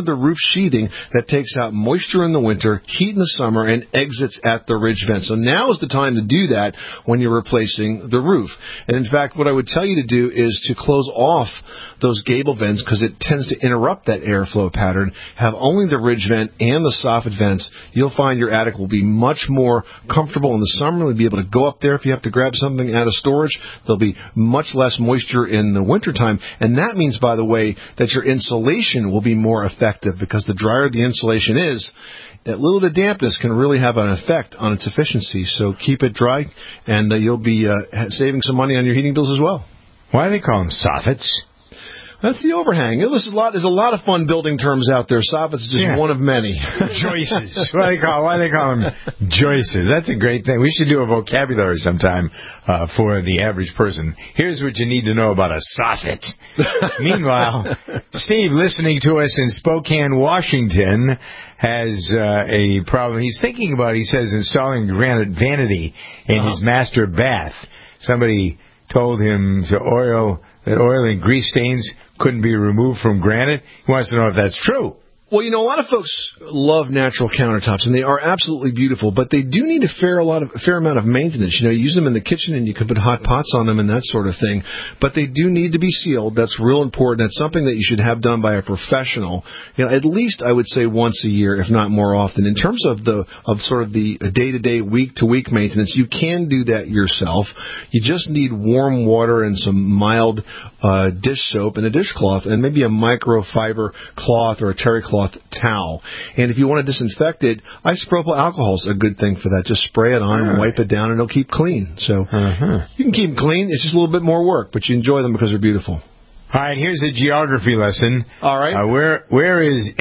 sheathing that takes out moisture in the winter, heat in the summer, and exits at the ridge vent. So now is the time to do that when you're replacing the roof. And in fact, what I would tell you to do is to close off those gable vents because it tends to interrupt that airflow pattern. Have only the ridge vent and the soffit vents. You'll find your attic will be much more comfortable in the summer. You'll be able to go up there if you have to grab something out of storage. There'll be much less moisture in the wintertime. And that means, by the way, that your insulation will be more effective because the drier the insulation is, that little bit of dampness can really have an effect on its efficiency. So keep it dry, and you'll be saving some money on your heating bills as well. Why do they call them soffits? That's the overhang. There's a lot of fun building terms out there. Soffits is just one of many. Joists. Why do they call them joists? That's a great thing. We should do a vocabulary sometime for the average person. Here's what you need to know about a soffit. Meanwhile, Steve, listening to us in Spokane, Washington, has a problem. He's thinking about, he says, installing granite vanity in his master bath. Somebody told him that oil and grease stains couldn't be removed from granite. He wants to know if that's true. Well, a lot of folks love natural countertops, and they are absolutely beautiful, but they do need a fair amount of maintenance. You use them in the kitchen, and you can put hot pots on them and that sort of thing. But they do need to be sealed. That's real important. That's something that you should have done by a professional. At least I would say once a year, if not more often. In terms of the day-to-day, week-to-week maintenance, you can do that yourself. You just need warm water and some mild dish soap and a dishcloth, and maybe a microfiber cloth or a terry cloth towel. And if you want to disinfect it, isopropyl alcohol is a good thing for that. Just spray it on and wipe it down, and it'll keep clean. So you can keep them clean. It's just a little bit more work, but you enjoy them because they're beautiful. All right, here's a geography lesson. All right. Where is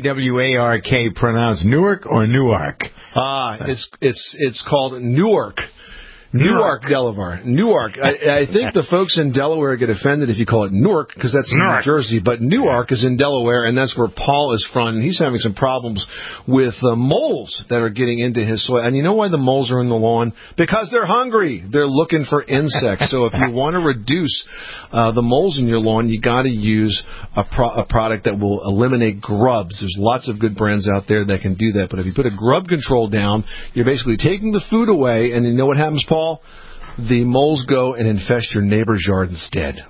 Newark pronounced? Newark or Newark? It's called Newark. Newark, Delaware. Newark. I think the folks in Delaware get offended if you call it Newark, because that's in New Jersey. But Newark is in Delaware, and that's where Paul is from. And he's having some problems with moles that are getting into his soil. And you know why the moles are in the lawn? Because they're hungry. They're looking for insects. So if you want to reduce the moles in your lawn, you got to use a product that will eliminate grubs. There's lots of good brands out there that can do that. But if you put a grub control down, you're basically taking the food away, and you know what happens, Paul? The moles go and infest your neighbor's yard instead.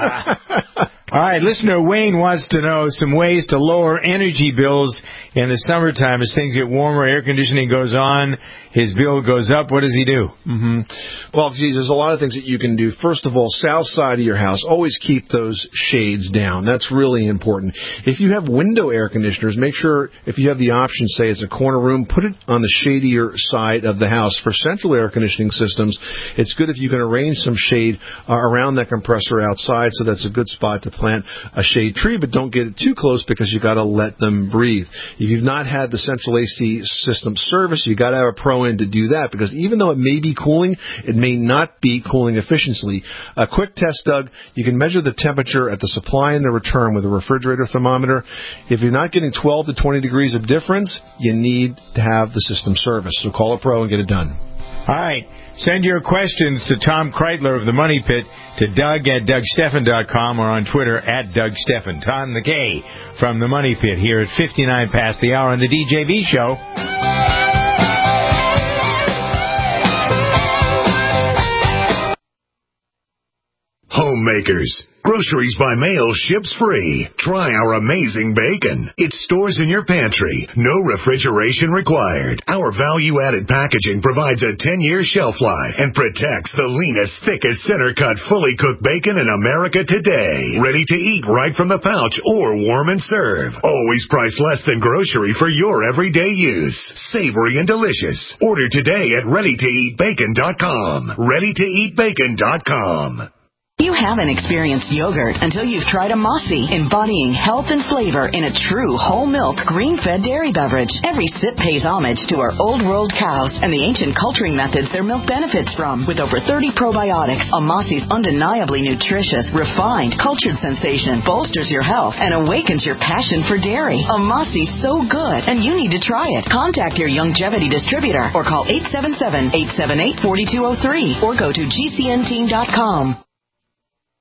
All right, listener Wayne wants to know some ways to lower energy bills in the summertime. As things get warmer, air conditioning goes on, his bill goes up. What does he do? Well, there's a lot of things that you can do. First of all, south side of your house, always keep those shades down. That's really important. If you have window air conditioners, make sure if you have the option, say it's a corner room, put it on the shadier side of the house. For central air conditioning systems, it's good if you can arrange some shade around that compressor outside, so that's a good spot to plant a shade tree, but don't get it too close because you got to let them breathe. If you've not had the central AC system service, you got to have a pro in to do that, because even though it may be cooling, it may not be cooling efficiently. A quick test, Doug, you can measure the temperature at the supply and the return with a refrigerator thermometer. If you're not getting 12 to 20 degrees of difference, you need to have the system serviced. So call a pro and get it done. All right. Send your questions to Tom Kreitler of the Money Pit to Doug@DougSteffen.com or on Twitter @DougSteffen. Tom the K from the Money Pit here at 59 past the hour on the DJV show. Homemakers. Groceries by mail ships free. Try our amazing bacon. It stores in your pantry. No refrigeration required. Our value-added packaging provides a 10-year shelf life and protects the leanest, thickest, center-cut, fully cooked bacon in America today. Ready to eat right from the pouch or warm and serve. Always priced less than grocery for your everyday use. Savory and delicious. Order today at ReadyToEatBacon.com. ReadyToEatBacon.com. You haven't experienced yogurt until you've tried a Mossy, embodying health and flavor in a true whole milk, green-fed dairy beverage. Every sip pays homage to our old world cows and the ancient culturing methods their milk benefits from. With over 30 probiotics, a Mossy's undeniably nutritious, refined, cultured sensation bolsters your health and awakens your passion for dairy. A Mossy's so good, and you need to try it. Contact your Youngevity distributor or call 877-878-4203 or go to GCNteam.com.